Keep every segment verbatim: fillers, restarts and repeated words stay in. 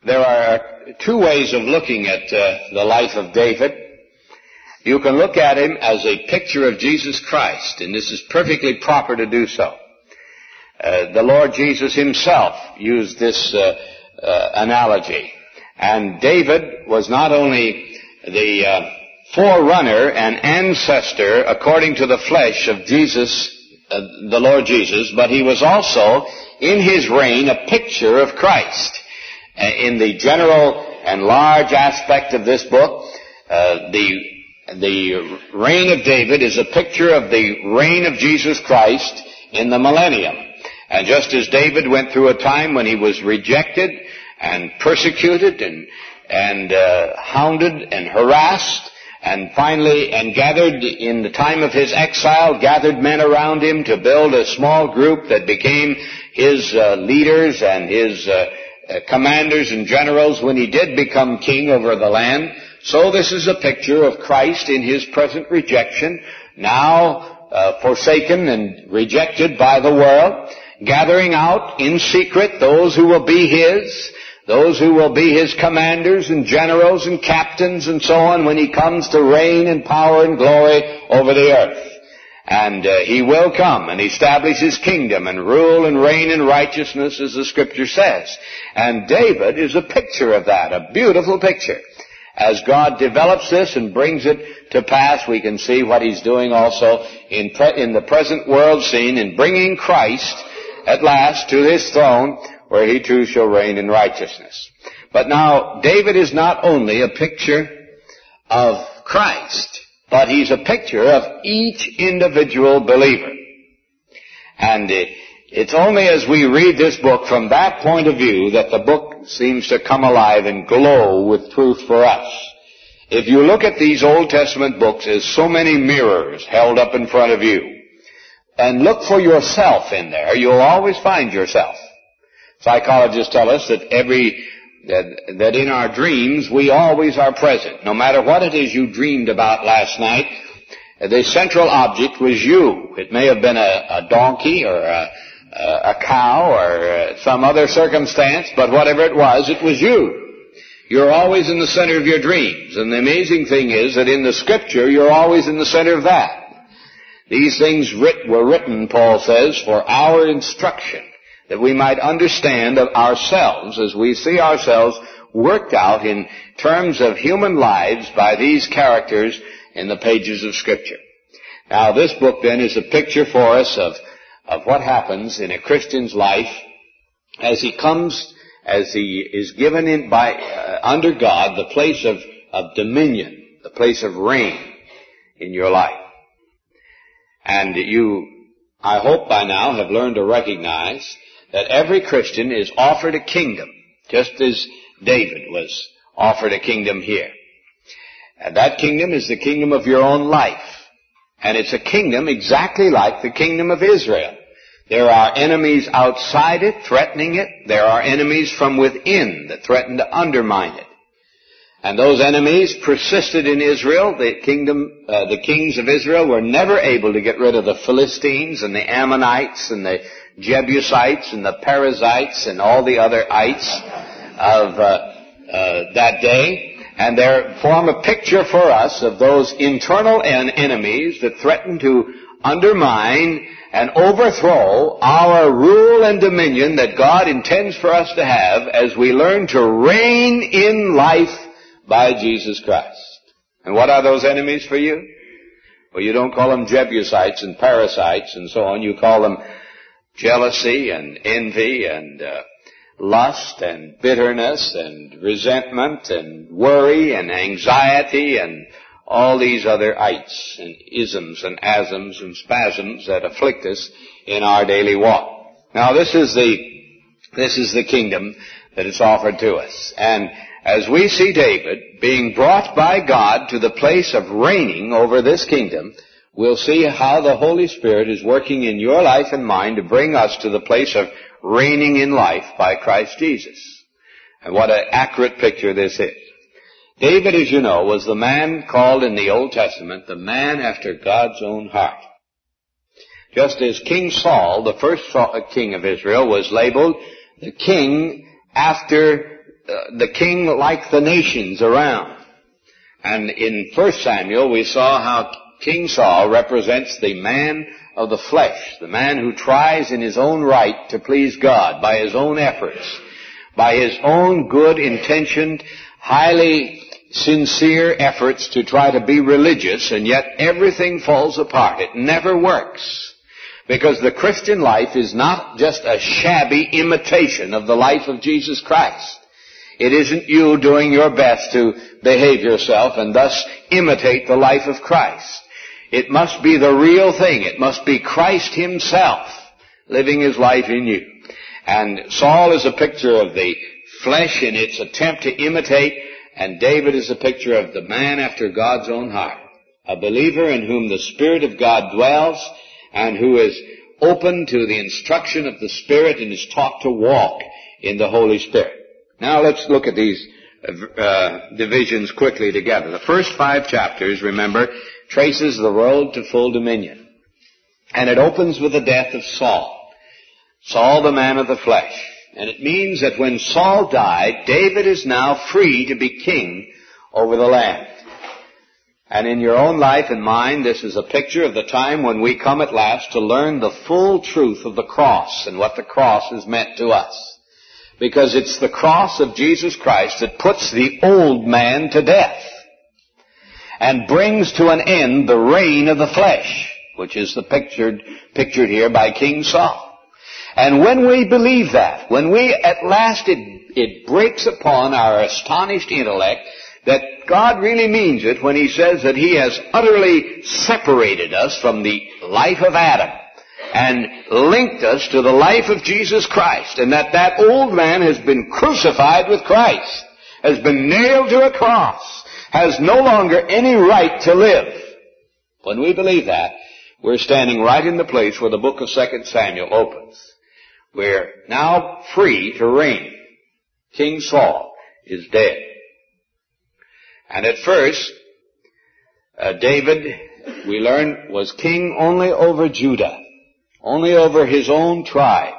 there are two ways of looking at uh, the life of David. You can look at him as a picture of Jesus Christ, and this is perfectly proper to do so. Uh, the Lord Jesus himself used this uh, uh, analogy. And David was not only the uh, forerunner and ancestor according to the flesh of Jesus, uh, the Lord Jesus, but he was also, in his reign, a picture of Christ. Uh, in the general and large aspect of this book, uh, the the reign of David is a picture of the reign of Jesus Christ in the millennium. And just as David went through a time when he was rejected and persecuted and and uh, hounded and harassed, and finally, and gathered in the time of his exile, gathered men around him to build a small group that became his uh, leaders and his uh, uh, commanders and generals when he did become king over the land. So this is a picture of Christ in his present rejection, now uh, forsaken and rejected by the world, gathering out in secret those who will be his, those who will be his commanders and generals and captains and so on when he comes to reign in power and glory over the earth. And uh, he will come and establish his kingdom and rule and reign in righteousness, as the Scripture says. And David is a picture of that, a beautiful picture. As God develops this and brings it to pass, we can see what he's doing also in, pre- in the present world scene in bringing Christ at last to his throne, where he too shall reign in righteousness. But now, David is not only a picture of Christ, but he's a picture of each individual believer. And it's only as we read this book from that point of view that the book seems to come alive and glow with truth for us. If you look at these Old Testament books as so many mirrors held up in front of you, and look for yourself in there, you'll always find yourself. Psychologists tell us that every, that, that in our dreams we always are present. No matter what it is you dreamed about last night, the central object was you. It may have been a, a donkey or a, a cow or some other circumstance, but whatever it was, it was you. You're always in the center of your dreams. And the amazing thing is that in the Scripture, you're always in the center of that. These things writ- were written, Paul says, for our instruction, that we might understand of ourselves as we see ourselves worked out in terms of human lives by these characters in the pages of Scripture. Now, this book, then, is a picture for us of, of what happens in a Christian's life as he comes, as he is given in by, uh, under God, the place of, of dominion, the place of reign in your life. And you, I hope by now, have learned to recognize that every Christian is offered a kingdom, just as David was offered a kingdom here. And that kingdom is the kingdom of your own life. And it's a kingdom exactly like the kingdom of Israel. There are enemies outside it threatening it. There are enemies from within that threaten to undermine it. And those enemies persisted in Israel. The kingdom, uh, the kings of Israel were never able to get rid of the Philistines and the Ammonites and the Jebusites and the Perizzites and all the other ites of uh, uh, that day. And they form a picture for us of those internal en- enemies that threaten to undermine and overthrow our rule and dominion that God intends for us to have as we learn to reign in life by Jesus Christ. And what are those enemies for you? Well, you don't call them Jebusites and Perizzites and so on. You call them jealousy and envy and uh, lust and bitterness and resentment and worry and anxiety and all these other ites and isms and asms and spasms that afflict us in our daily walk. Now, this is the this is the kingdom that is offered to us. And as we see David being brought by God to the place of reigning over this kingdom, we'll see how the Holy Spirit is working in your life and mine to bring us to the place of reigning in life by Christ Jesus. And what an accurate picture this is. David, as you know, was the man called in the Old Testament the man after God's own heart. Just as King Saul, the first king of Israel, was labeled the king after uh, the king like the nations around. And in First Samuel, we saw how King Saul represents the man of the flesh, the man who tries in his own right to please God by his own efforts, by his own good intentioned, highly sincere efforts to try to be religious, and yet everything falls apart. It never works. Because the Christian life is not just a shabby imitation of the life of Jesus Christ. It isn't you doing your best to behave yourself and thus imitate the life of Christ. It must be the real thing. It must be Christ himself living his life in you. And Saul is a picture of the flesh in its attempt to imitate, and David is a picture of the man after God's own heart, a believer in whom the Spirit of God dwells and who is open to the instruction of the Spirit and is taught to walk in the Holy Spirit. Now let's look at these uh, divisions quickly together. The first five chapters, remember, traces the road to full dominion. And it opens with the death of Saul. Saul, the man of the flesh. And it means that when Saul died, David is now free to be king over the land. And in your own life and mine, this is a picture of the time when we come at last to learn the full truth of the cross and what the cross has meant to us. Because it's the cross of Jesus Christ that puts the old man to death and brings to an end the reign of the flesh, which is the pictured, pictured here by King Saul. And when we believe that, when we at last it, it breaks upon our astonished intellect that God really means it when he says that he has utterly separated us from the life of Adam and linked us to the life of Jesus Christ, and that that old man has been crucified with Christ, has been nailed to a cross, has no longer any right to live. When we believe that, we're standing right in the place where the book of Second Samuel opens. We're now free to reign. King Saul is dead. And at first, uh, David, we learn, was king only over Judah. Only over his own tribe.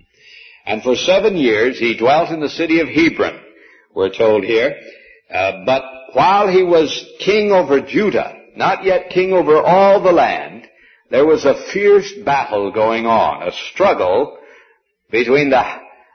And for seven years he dwelt in the city of Hebron, we're told here. Uh, but while he was king over Judah, not yet king over all the land, there was a fierce battle going on, a struggle between the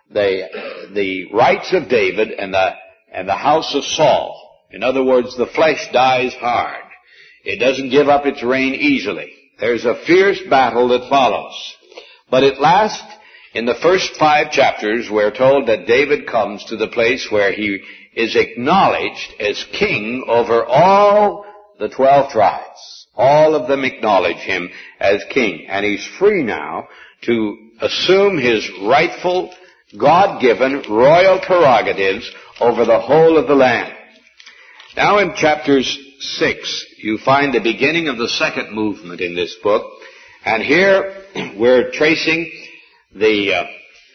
the the rights of David and the and the house of Saul. In other words, the flesh dies hard. It doesn't give up its reign easily. There's a fierce battle that follows. But at last, in the first five chapters, we're told that David comes to the place where he is acknowledged as king over all the twelve tribes. All of them acknowledge him as king. And he's free now to assume his rightful, God-given royal prerogatives over the whole of the land. Now in chapters six, you find the beginning of the second movement in this book. And here we're tracing the uh,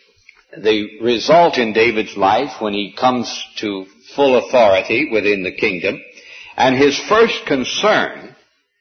the result in David's life when he comes to full authority within the kingdom. And his first concern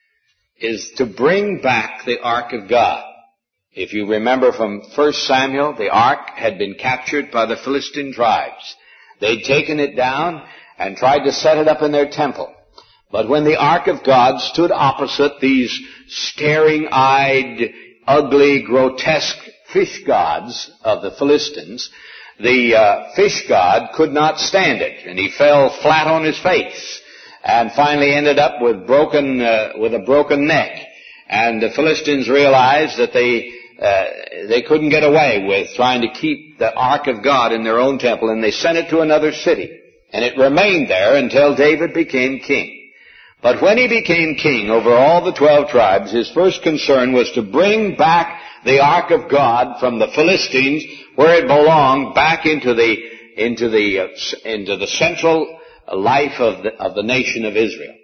is to bring back the Ark of God. If you remember from First Samuel, the Ark had been captured by the Philistine tribes. They'd taken it down and tried to set it up in their temple. But when the Ark of God stood opposite these staring-eyed, ugly, grotesque fish gods of the Philistines, the uh, fish god could not stand it, and he fell flat on his face, and finally ended up with broken, uh, with a broken neck. And the Philistines realized that they uh, they couldn't get away with trying to keep the Ark of God in their own temple, and they sent it to another city, and it remained there until David became king. But when he became king over all the twelve tribes, his first concern was to bring back the Ark of God from the Philistines, where it belonged, back into the into the uh, into the central life of the of the nation of Israel.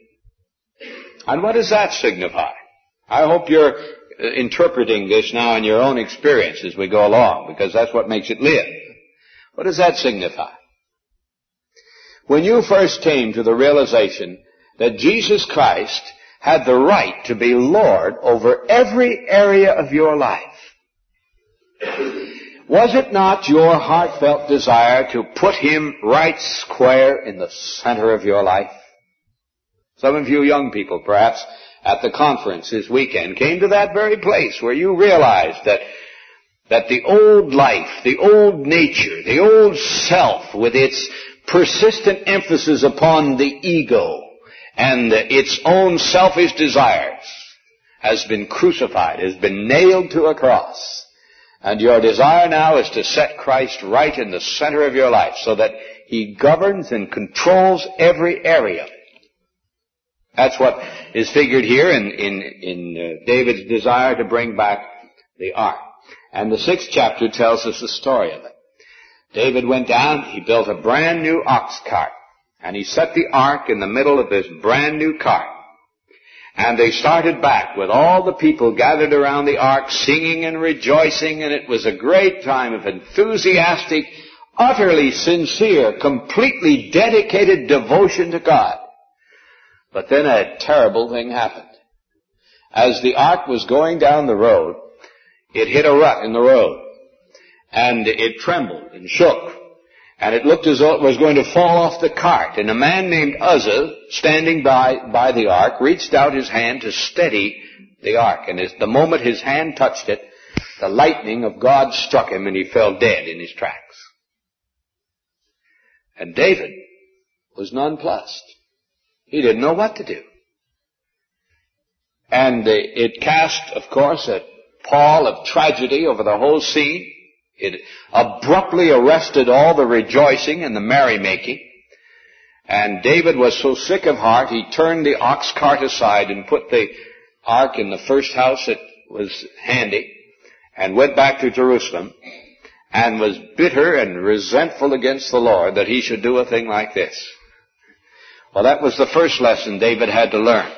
And what does that signify? I hope you're interpreting this now in your own experience as we go along, because that's what makes it live. What does that signify? When you first came to the realization that Jesus Christ had the right to be Lord over every area of your life. Was it not your heartfelt desire to put him right square in the center of your life? Some of you young people, perhaps, at the conference this weekend came to that very place where you realized that that the old life, the old nature, the old self with its persistent emphasis upon the ego and its own selfish desires has been crucified, has been nailed to a cross. And your desire now is to set Christ right in the center of your life so that he governs and controls every area. That's what is figured here in, in, in uh, David's desire to bring back the ark. And the sixth chapter tells us the story of it. David went down, he built a brand new ox cart, and he set the ark in the middle of this brand new cart. And they started back with all the people gathered around the ark singing and rejoicing, and it was a great time of enthusiastic, utterly sincere, completely dedicated devotion to God. But then a terrible thing happened. As the ark was going down the road, it hit a rut in the road, and it trembled and shook, and it looked as though it was going to fall off the cart. And a man named Uzzah, standing by, by the ark, reached out his hand to steady the ark. And as the moment his hand touched it, the lightning of God struck him, and he fell dead in his tracks. And David was nonplussed. He didn't know what to do. And it cast, of course, a pall of tragedy over the whole scene. It abruptly arrested all the rejoicing and the merrymaking. And David was so sick of heart, he turned the ox cart aside and put the ark in the first house that was handy and went back to Jerusalem and was bitter and resentful against the Lord that he should do a thing like this. Well, that was the first lesson David had to learn.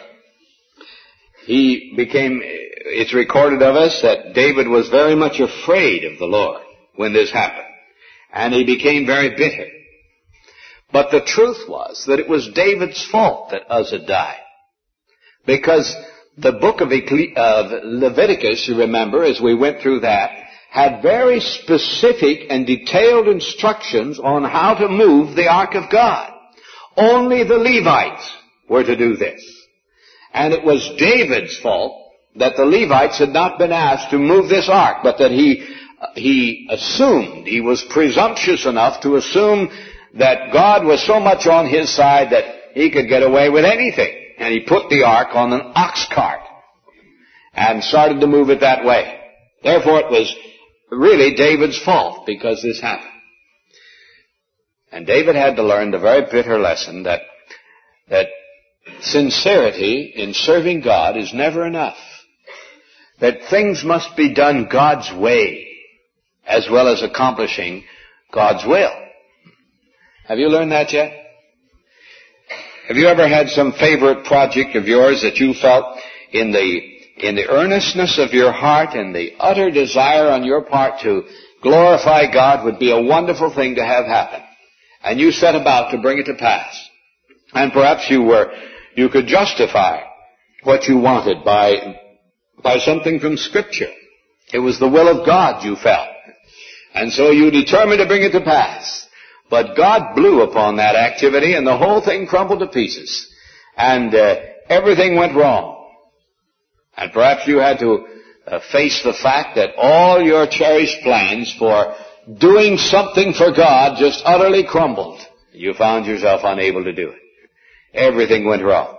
He became, it's recorded of us that David was very much afraid of the Lord when this happened. And he became very bitter. But the truth was that it was David's fault that Uzzah died. Because the book of Leviticus, you remember, as we went through that, had very specific and detailed instructions on how to move the ark of God. Only the Levites were to do this. And it was David's fault that the Levites had not been asked to move this ark, but that he, he assumed, he was presumptuous enough to assume that God was so much on his side that he could get away with anything. And he put the ark on an ox cart and started to move it that way. Therefore, it was really David's fault because this happened. And David had to learn the very bitter lesson that, that sincerity in serving God is never enough. That things must be done God's way as well as accomplishing God's will. Have you learned that yet? Have you ever had some favorite project of yours that you felt in the, in the earnestness of your heart and the utter desire on your part to glorify God would be a wonderful thing to have happen? And you set about to bring it to pass. And perhaps you were, you could justify what you wanted by, by something from Scripture. It was the will of God you felt. And so you determined to bring it to pass. But God blew upon that activity and the whole thing crumbled to pieces. And uh, everything went wrong. And perhaps you had to uh, face the fact that all your cherished plans for doing something for God just utterly crumbled. You found yourself unable to do it. Everything went wrong.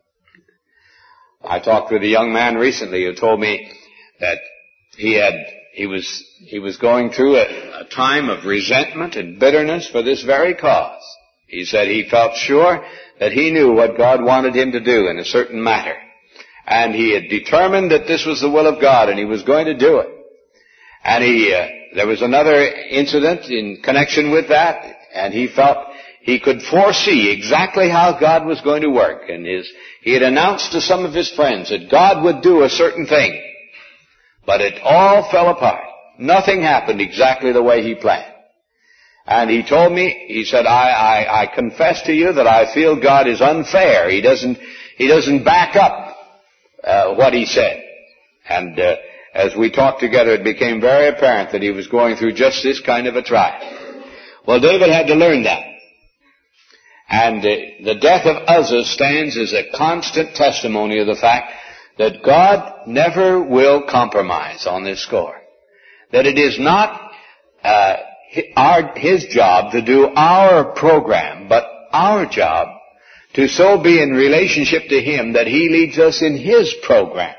I talked with a young man recently who told me that he had, he was, he was going through a, a time of resentment and bitterness for this very cause. He said he felt sure that he knew what God wanted him to do in a certain matter. And he had determined that this was the will of God and he was going to do it. And he, uh, there was another incident in connection with that, and he felt he could foresee exactly how God was going to work. And his, he had announced to some of his friends that God would do a certain thing. But it all fell apart. Nothing happened exactly the way he planned. And he told me, he said, I, I, I confess to you that I feel God is unfair. He doesn't, he doesn't back up uh, what he said. And uh, as we talked together, it became very apparent that he was going through just this kind of a trial. Well, David had to learn that. And uh, the death of Uzzah stands as a constant testimony of the fact that God never will compromise on this score. That it is not uh, our, His job to do our program, but our job to so be in relationship to Him that He leads us in His program.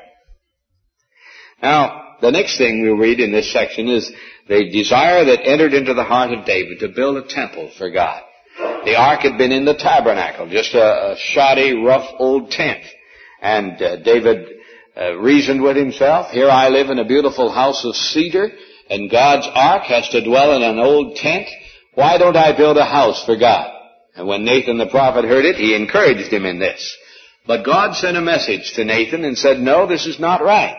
Now, the next thing we'll read in this section is the desire that entered into the heart of David to build a temple for God. The ark had been in the tabernacle, just a, a shoddy, rough old tent. And uh, David uh, reasoned with himself, here I live in a beautiful house of cedar, and God's ark has to dwell in an old tent. Why don't I build a house for God? And when Nathan the prophet heard it, he encouraged him in this. But God sent a message to Nathan and said, no, this is not right.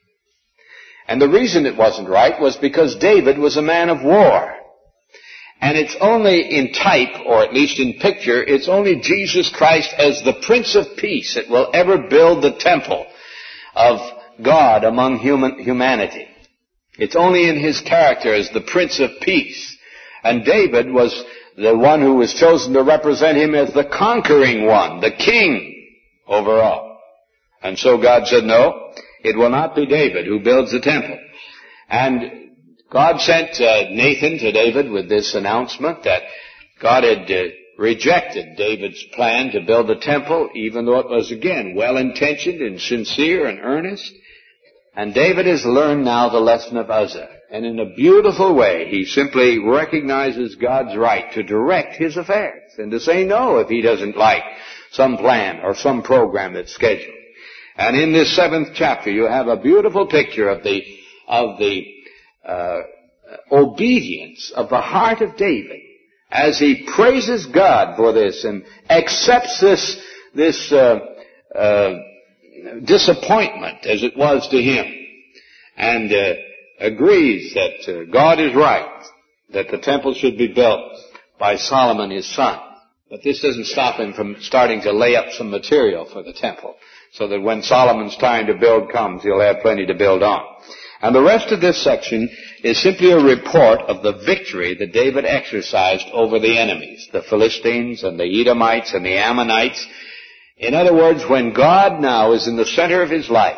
And the reason it wasn't right was because David was a man of war. And it's only in type, or at least in picture, it's only Jesus Christ as the Prince of Peace that will ever build the temple of God among human humanity. It's only in His character as the Prince of Peace. And David was the one who was chosen to represent Him as the conquering one, the king over all. And so God said, no, it will not be David who builds the temple. And God sent uh, Nathan to David with this announcement that God had uh, rejected David's plan to build the temple, even though it was, again, well-intentioned and sincere and earnest. And David has learned now the lesson of Uzzah. And in a beautiful way, he simply recognizes God's right to direct his affairs and to say no if he doesn't like some plan or some program that's scheduled. And in this seventh chapter, you have a beautiful picture of the of the uh, obedience of the heart of David as he praises God for this and accepts this this uh, uh, disappointment as it was to him, and uh, agrees that uh, God is right, that the temple should be built by Solomon his son. But this doesn't stop him from starting to lay up some material for the temple, so that when Solomon's time to build comes, he'll have plenty to build on. And the rest of this section is simply a report of the victory that David exercised over the enemies, the Philistines and the Edomites and the Ammonites. In other words, when God now is in the center of his life,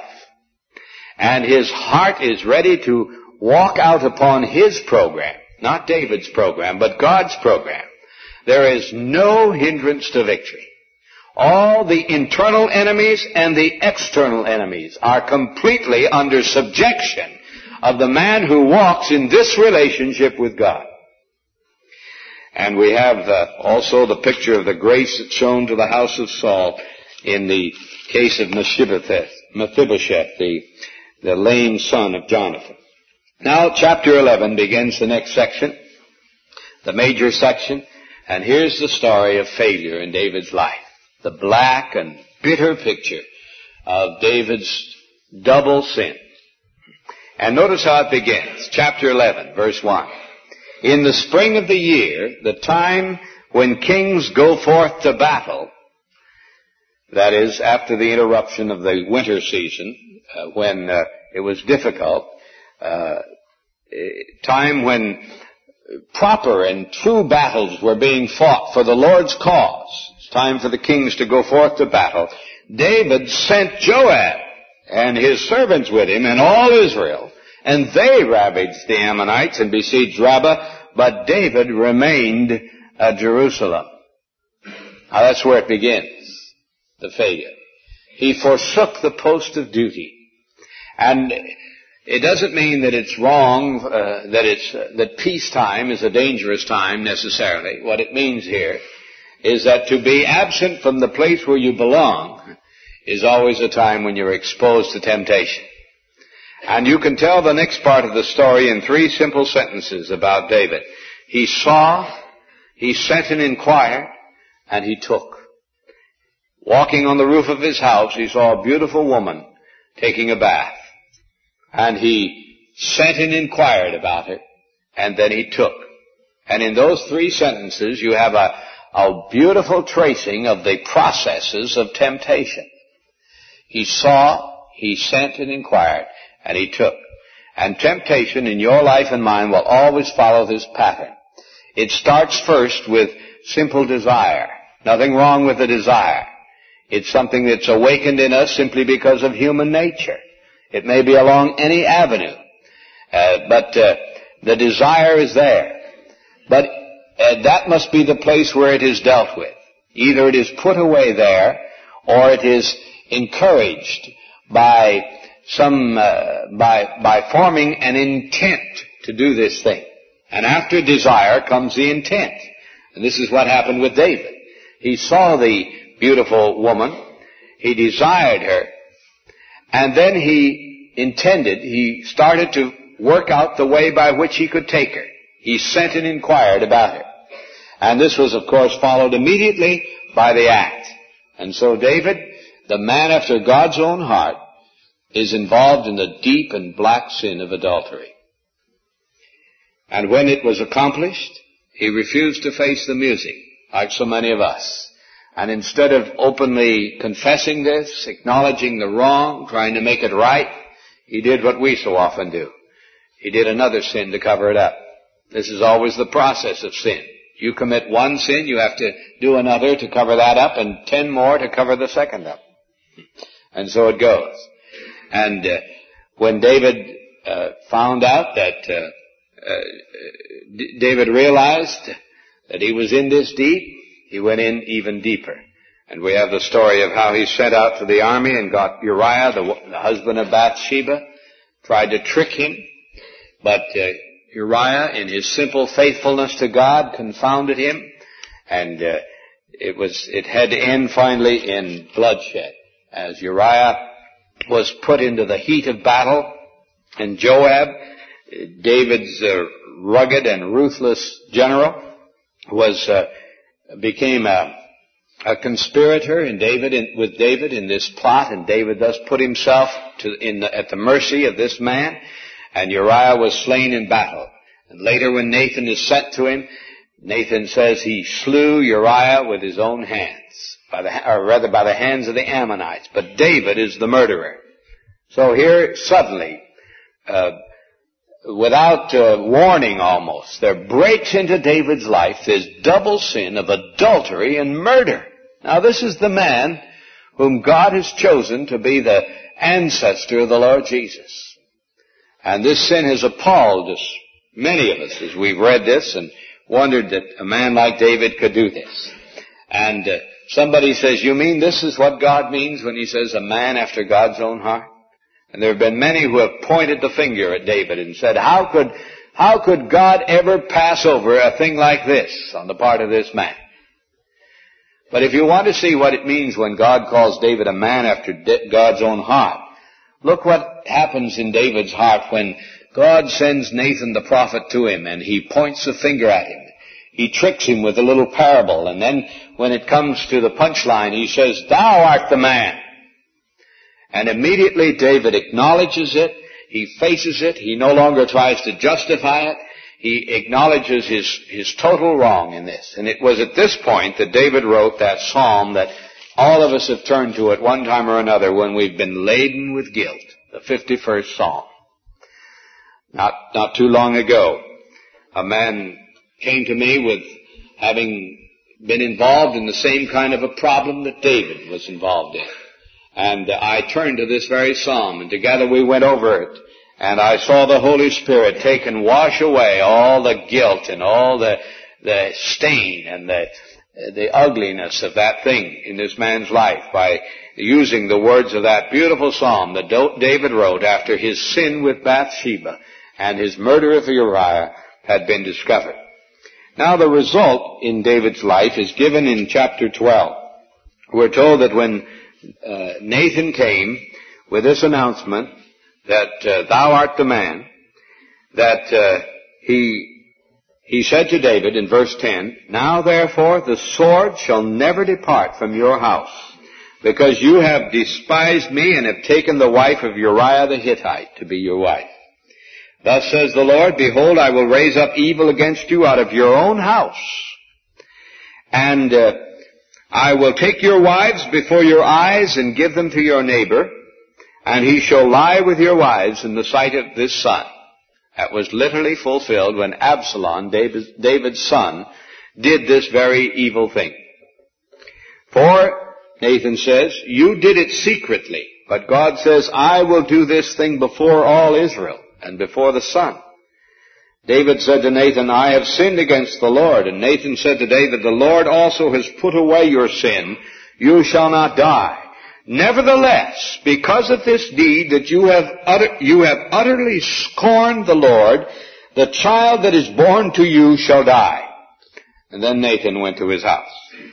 and his heart is ready to walk out upon his program, not David's program, but God's program, there is no hindrance to victory. All the internal enemies and the external enemies are completely under subjection of the man who walks in this relationship with God. And we have uh, also the picture of the grace that's shown to the house of Saul in the case of Mephibosheth, Mephibosheth, the, the lame son of Jonathan. Now, chapter eleven begins the next section, the major section, and here's the story of failure in David's life. The black and bitter picture of David's double sin. And notice how it begins. Chapter eleven, verse one. In the spring of the year, the time when kings go forth to battle, that is, after the interruption of the winter season, uh, when uh, it was difficult, uh, time when proper and true battles were being fought for the Lord's cause. It's time for the kings to go forth to battle. David sent Joab and his servants with him and all Israel, and they ravaged the Ammonites and besieged Rabbah, but David remained at Jerusalem. Now that's where it begins, the failure. He forsook the post of duty. And it doesn't mean that it's wrong, uh, that it's uh, that peacetime is a dangerous time necessarily. What it means here is that to be absent from the place where you belong is always a time when you're exposed to temptation. And you can tell the next part of the story in three simple sentences about David. He saw, he sent and inquired, and he took. Walking on the roof of his house, he saw a beautiful woman taking a bath. And he sent and inquired about her, and then he took. And in those three sentences, you have a, a beautiful tracing of the processes of temptation. He saw, he sent and inquired, and he took. And temptation in your life and mine will always follow this pattern. It starts first with simple desire. Nothing wrong with the desire. It's something that's awakened in us simply because of human nature. It may be along any avenue. Uh, but uh, the desire is there. But uh, that must be the place where it is dealt with. Either it is put away there, or it is encouraged by some, uh, by, by forming an intent to do this thing. And after desire comes the intent. And this is what happened with David. He saw the beautiful woman. He desired her. And then he intended, he started to work out the way by which he could take her. He sent and inquired about her. And this was, of course, followed immediately by the act. And so David, the man after God's own heart, is involved in the deep and black sin of adultery. And when it was accomplished, he refused to face the music, like so many of us. And instead of openly confessing this, acknowledging the wrong, trying to make it right, he did what we so often do. He did another sin to cover it up. This is always the process of sin. You commit one sin, you have to do another to cover that up, and ten more to cover the second up. And so it goes. And uh, when David uh, found out that uh, uh, D- David realized that he was in this deep, he went in even deeper. And we have the story of how he set out for the army and got Uriah, the, the husband of Bathsheba, tried to trick him. But uh, Uriah, in his simple faithfulness to God, confounded him. And uh, it was it had to end finally in bloodshed, as Uriah was put into the heat of battle. And Joab, David's uh, rugged and ruthless general, was uh, became a, a conspirator in David in, with David in this plot, and David thus put himself to, in the, at the mercy of this man, and Uriah was slain in battle. And later, when Nathan is sent to him, Nathan says he slew Uriah with his own hands, by the, or rather by the hands of the Ammonites. But David is the murderer. So here, suddenly, uh, without uh, warning almost, there breaks into David's life this double sin of adultery and murder. Now this is the man whom God has chosen to be the ancestor of the Lord Jesus. And this sin has appalled us, many of us, as we've read this and wondered that a man like David could do this. And uh, somebody says, you mean this is what God means when he says a man after God's own heart? And there have been many who have pointed the finger at David and said, how could, how could God ever pass over a thing like this on the part of this man? But if you want to see what it means when God calls David a man after God's own heart, look what happens in David's heart when God sends Nathan the prophet to him and he points the finger at him. He tricks him with a little parable, and then when it comes to the punchline, he says, thou art the man. And immediately David acknowledges it, he faces it, he no longer tries to justify it, he acknowledges his, his total wrong in this. And it was at this point that David wrote that psalm that all of us have turned to at one time or another when we've been laden with guilt, the fifty-first Psalm. Not, not too long ago, a man came to me with having been involved in the same kind of a problem that David was involved in. And I turned to this very psalm, and together we went over it. And I saw the Holy Spirit take and wash away all the guilt and all the, the stain and the, the ugliness of that thing in this man's life by using the words of that beautiful psalm that David wrote after his sin with Bathsheba and his murder of Uriah had been discovered. Now the result in David's life is given in chapter twelve. We're told that when uh, Nathan came with this announcement that uh, thou art the man, that uh, he he said to David in verse ten, now therefore the sword shall never depart from your house, because you have despised me and have taken the wife of Uriah the Hittite to be your wife. Thus says the Lord, behold, I will raise up evil against you out of your own house, and uh, I will take your wives before your eyes and give them to your neighbor, and he shall lie with your wives in the sight of this son. That was literally fulfilled when Absalom, David's, David's son, did this very evil thing. For, Nathan says, you did it secretly, but God says, I will do this thing before all Israel and before the sun. David said to Nathan, I have sinned against the Lord. And Nathan said to David, the Lord also has put away your sin. You shall not die. Nevertheless, because of this deed that you have utter, you have utterly scorned the Lord, the child that is born to you shall die. And then Nathan went to his house.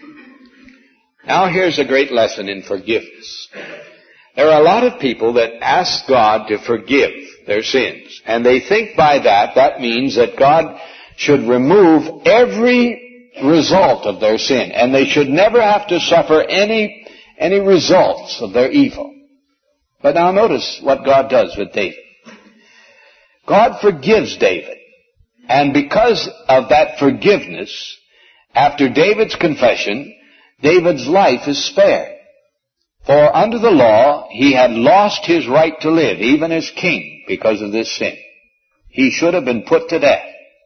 Now here's a great lesson in forgiveness. There are a lot of people that ask God to forgive their sins. And they think by that, that means that God should remove every result of their sin. And they should never have to suffer any, any results of their evil. But now notice what God does with David. God forgives David. And because of that forgiveness, after David's confession, David's life is spared. For under the law, he had lost his right to live, even as king, because of this sin. He should have been put to death.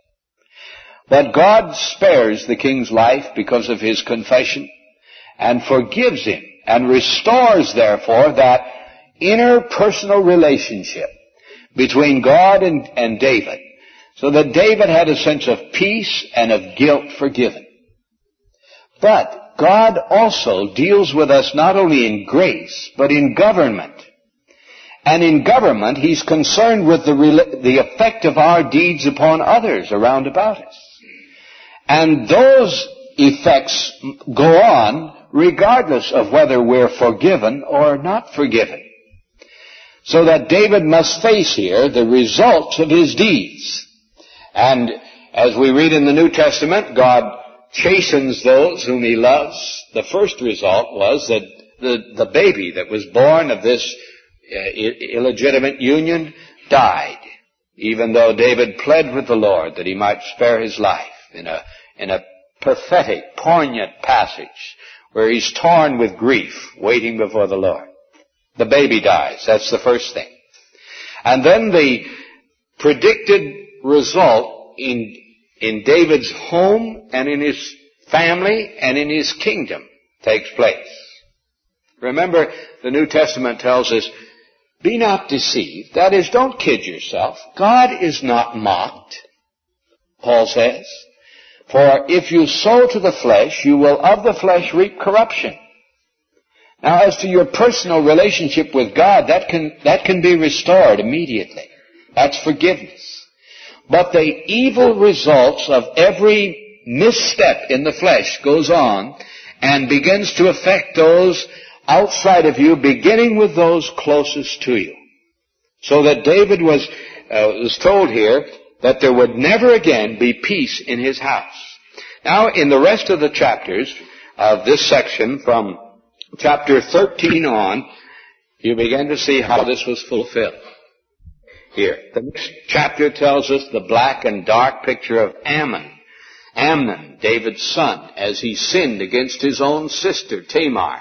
But God spares the king's life because of his confession and forgives him and restores, therefore, that inner personal relationship between God and, and David, so that David had a sense of peace and of guilt forgiven. But God also deals with us not only in grace, but in government. And in government, He's concerned with the, the effect of our deeds upon others around about us. And those effects go on regardless of whether we're forgiven or not forgiven. So that David must face here the results of his deeds. And as we read in the New Testament, God chastens those whom He loves. The first result was that the, the baby that was born of this uh, illegitimate union died, even though David pled with the Lord that he might spare his life in a, in a pathetic, poignant passage where he's torn with grief, waiting before the Lord. The baby dies. That's the first thing. And then the predicted result in in David's home and in his family and in his kingdom takes place. Remember, the New Testament tells us, be not deceived. That is, don't kid yourself. God is not mocked, Paul says. For if you sow to the flesh, you will of the flesh reap corruption. Now, as to your personal relationship with God, that can, that can be restored immediately. That's forgiveness. But the evil results of every misstep in the flesh goes on and begins to affect those outside of you, beginning with those closest to you. So that David was, uh, was told here that there would never again be peace in his house. Now, in the rest of the chapters of this section, from chapter thirteen on, you begin to see how this was fulfilled. Here, the next chapter tells us the black and dark picture of Ammon. Amnon, David's son, as he sinned against his own sister, Tamar,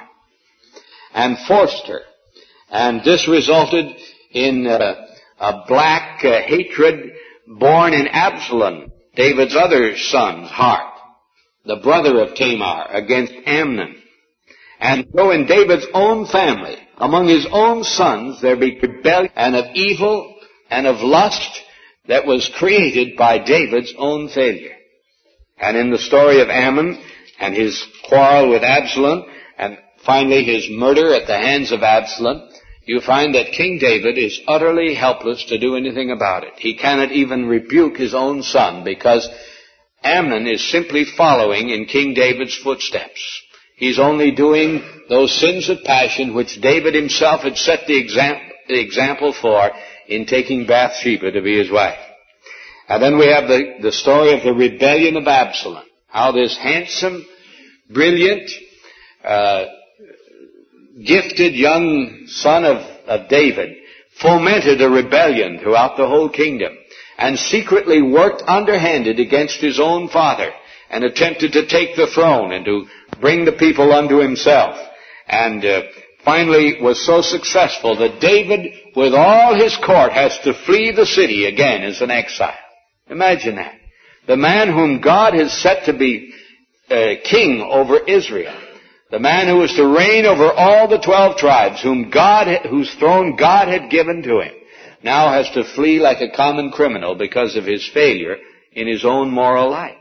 and forced her. And this resulted in uh, a black uh, hatred born in Absalom, David's other son's heart, the brother of Tamar, against Amnon. And so in David's own family, among his own sons, there be rebellion and of evil and of lust that was created by David's own failure. And in the story of Ammon and his quarrel with Absalom, and finally his murder at the hands of Absalom, you find that King David is utterly helpless to do anything about it. He cannot even rebuke his own son because Amnon is simply following in King David's footsteps. He's only doing those sins of passion which David himself had set the, exam- the example for in taking Bathsheba to be his wife. And then we have the, the story of the rebellion of Absalom. How this handsome, brilliant, uh, gifted young son of, of David fomented a rebellion throughout the whole kingdom and secretly worked underhanded against his own father and attempted to take the throne and to bring the people unto himself. And uh, finally was so successful that David, with all his court, has to flee the city again as an exile. Imagine that. The man whom God has set to be uh, king over Israel, the man who was to reign over all the twelve tribes, whom God, whose throne God had given to him, now has to flee like a common criminal because of his failure in his own moral life.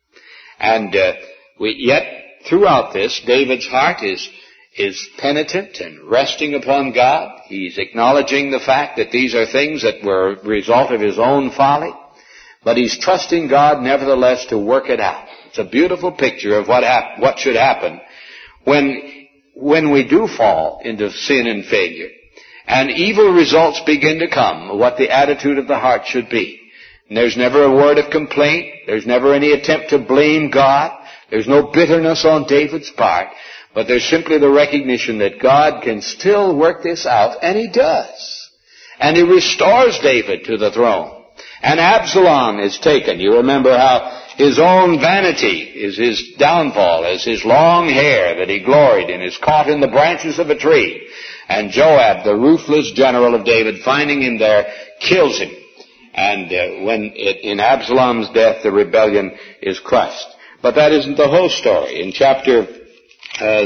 And uh, we, yet, throughout this, David's heart is is penitent and resting upon God. He's acknowledging the fact that these are things that were a result of his own folly, but he's trusting God nevertheless to work it out. It's a beautiful picture of what hap- what should happen when when we do fall into sin and failure, and evil results begin to come, what the attitude of the heart should be. And there's never a word of complaint. There's never any attempt to blame God. There's no bitterness on David's part. But there's simply the recognition that God can still work this out, and He does. And He restores David to the throne. And Absalom is taken. You remember how his own vanity is his downfall, as his long hair that he gloried in is caught in the branches of a tree. And Joab, the ruthless general of David, finding him there, kills him. And uh, when it, in Absalom's death, the rebellion is crushed. But that isn't the whole story. In chapter uh,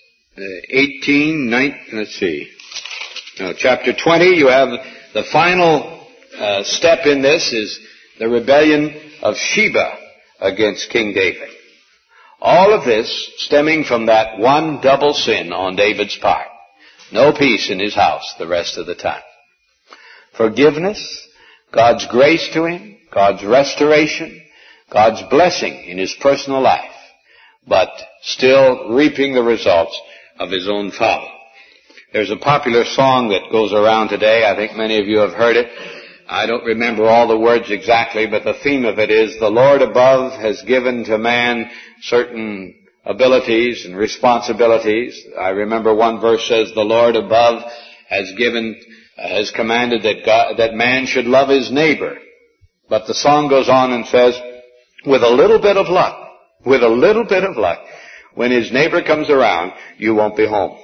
eighteen, nineteen, let's see, no, chapter twenty, you have the final uh, step in this is the rebellion of Sheba against King David. All of this stemming from that one double sin on David's part. No peace in his house the rest of the time. Forgiveness, God's grace to him, God's restoration, God's blessing in his personal life, but still reaping the results of his own folly. There's a popular song that goes around today. I think many of you have heard it. I don't remember all the words exactly, but the theme of it is, the Lord above has given to man certain abilities and responsibilities. I remember one verse says, the Lord above has given, uh, has commanded that God, that man should love his neighbor. But the song goes on and says, with a little bit of luck, with a little bit of luck, when his neighbor comes around, you won't be home.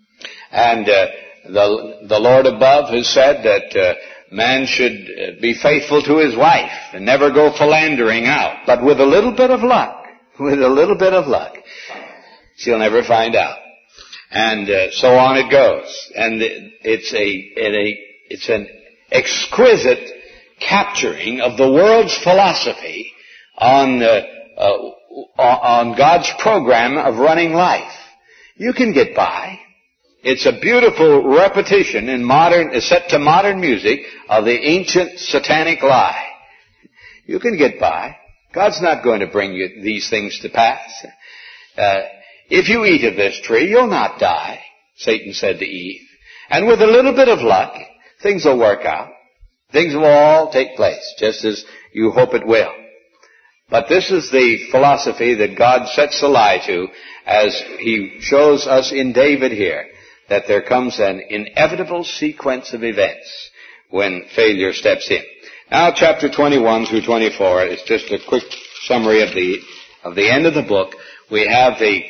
And uh, the the Lord above has said that uh, man should be faithful to his wife and never go philandering out. But with a little bit of luck, with a little bit of luck, she'll never find out. And uh, so on it goes. And it's a, a it's an exquisite capturing of the world's philosophy on uh, uh, on God's program of running life. You can get by. It's a beautiful repetition in modern, set to modern music of the ancient satanic lie. You can get by. God's not going to bring you these things to pass. Uh, if you eat of this tree, you'll not die, Satan said to Eve. And with a little bit of luck, things will work out. Things will all take place, just as you hope it will. But this is the philosophy that God sets the lie to, as He shows us in David here, that there comes an inevitable sequence of events when failure steps in. Now, chapter twenty-one through twenty-four is just a quick summary of the of the end of the book. We have the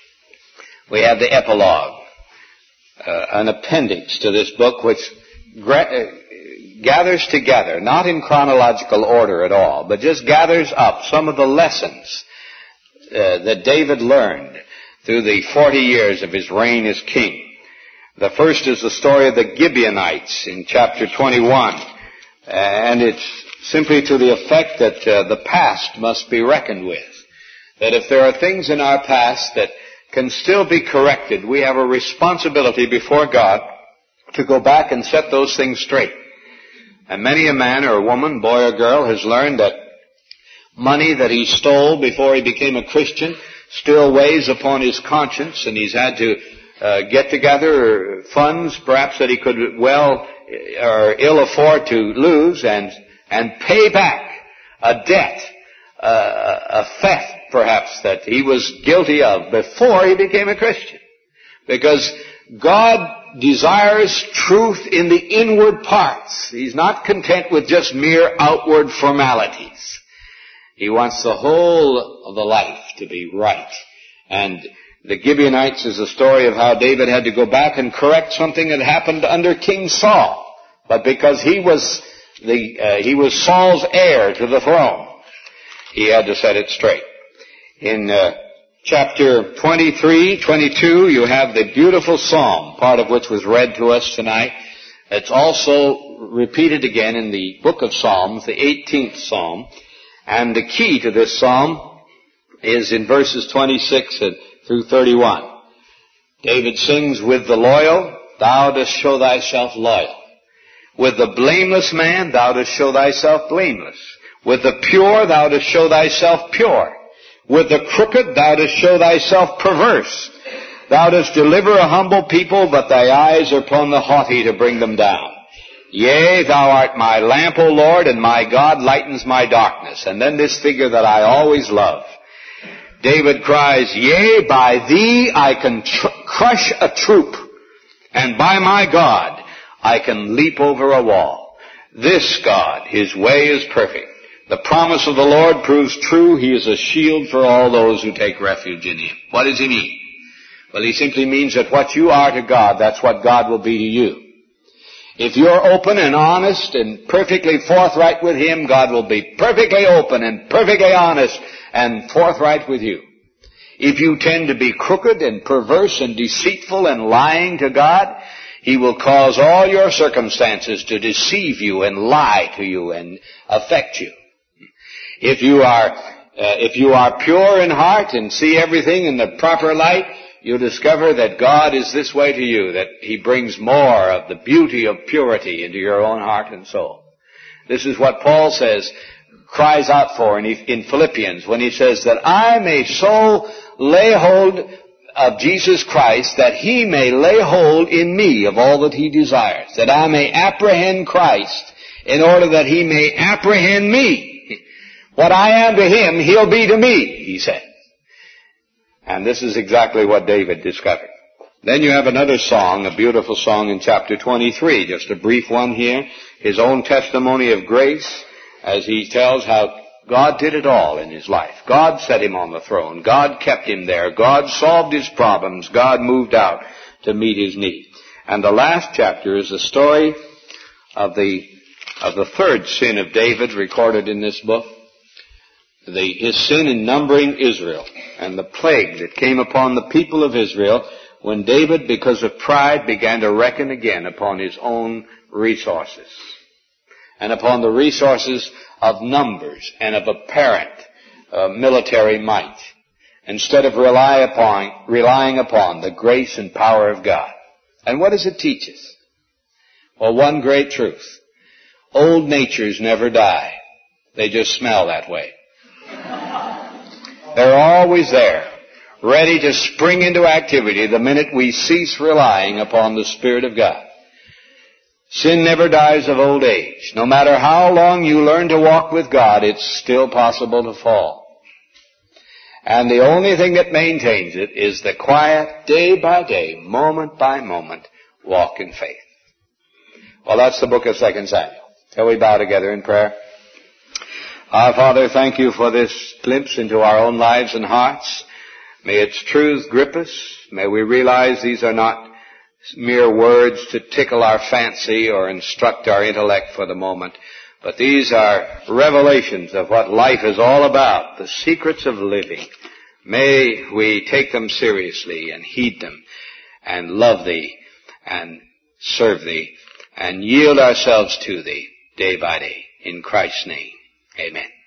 we have the epilogue, uh, an appendix to this book, which gra- gathers together, not in chronological order at all, but just gathers up some of the lessons uh, that David learned through the forty years of his reign as king. The first is the story of the Gibeonites in chapter twenty-one. And it's simply to the effect that uh, the past must be reckoned with. That if there are things in our past that can still be corrected, we have a responsibility before God to go back and set those things straight. And many a man or a woman, boy or girl, has learned that money that he stole before he became a Christian still weighs upon his conscience, and he's had to Uh, get together funds perhaps that he could well or ill afford to lose and and pay back a debt, uh, a theft perhaps that he was guilty of before he became a Christian. Because God desires truth in the inward parts. He's not content with just mere outward formalities. He wants the whole of the life to be right. And The Gibeonites is a story of how David had to go back and correct something that happened under King Saul. But because he was the uh, he was Saul's heir to the throne, he had to set it straight. In uh, chapter twenty-three, twenty-two, you have the beautiful psalm, part of which was read to us tonight. It's also repeated again in the book of Psalms, the eighteenth psalm. And the key to this psalm is in verses twenty-six through thirty-one. David sings, "With the loyal, thou dost show thyself loyal. With the blameless man, thou dost show thyself blameless. With the pure, thou dost show thyself pure. With the crooked, thou dost show thyself perverse. Thou dost deliver a humble people, but thy eyes are upon the haughty to bring them down. Yea, thou art my lamp, O Lord, and my God lightens my darkness." And then this figure that I always love. David cries, "Yea, by thee I can tr- crush a troop, and by my God I can leap over a wall. This God, his way is perfect. The promise of the Lord proves true. He is a shield for all those who take refuge in him." What does he mean? Well, he simply means that what you are to God, that's what God will be to you. If you're open and honest and perfectly forthright with him, God will be perfectly open and perfectly honest and forthright with you. If you tend to be crooked and perverse and deceitful and lying to God, he will cause all your circumstances to deceive you and lie to you and affect you. If you are, uh, if you are pure in heart and see everything in the proper light, you'll discover that God is this way to you, that he brings more of the beauty of purity into your own heart and soul. This is what Paul says, cries out for in, in Philippians when he says that I may so lay hold of Jesus Christ that he may lay hold in me of all that he desires, that I may apprehend Christ in order that he may apprehend me. What I am to him, he'll be to me, he said. And this is exactly what David discovered. Then you have another song, a beautiful song in chapter twenty-three, just a brief one here, his own testimony of grace, as he tells how God did it all in his life. God set him on the throne. God kept him there. God solved his problems. God moved out to meet his need. And the last chapter is the story of the of the third sin of David recorded in this book. The, his sin in numbering Israel and the plague that came upon the people of Israel when David, because of pride, began to reckon again upon his own resources and upon the resources of numbers and of apparent uh, military might, instead of rely upon, relying upon the grace and power of God. And what does it teach us? Well, one great truth. Old natures never die. They just smell that way. They're always there, ready to spring into activity the minute we cease relying upon the Spirit of God. Sin never dies of old age. No matter how long you learn to walk with God, it's still possible to fall. And the only thing that maintains it is the quiet, day by day, moment by moment, walk in faith. Well, that's the book of Second Samuel. Shall we bow together in prayer? Our Father, thank you for this glimpse into our own lives and hearts. May its truth grip us. May we realize these are not mere words to tickle our fancy or instruct our intellect for the moment, but these are revelations of what life is all about, the secrets of living. May we take them seriously and heed them and love thee and serve thee and yield ourselves to thee day by day. In Christ's name. Amen.